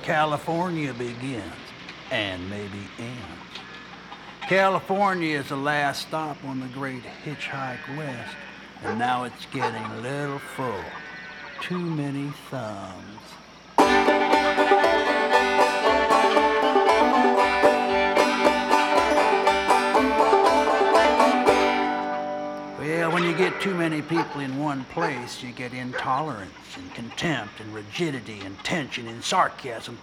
California begins and maybe ends. California is the last stop on the great hitchhike west, and now it's getting a little full. Too many thumbs. Well, when you get too many people in one place, you get intolerance and contempt and rigidity and tension and sarcasm.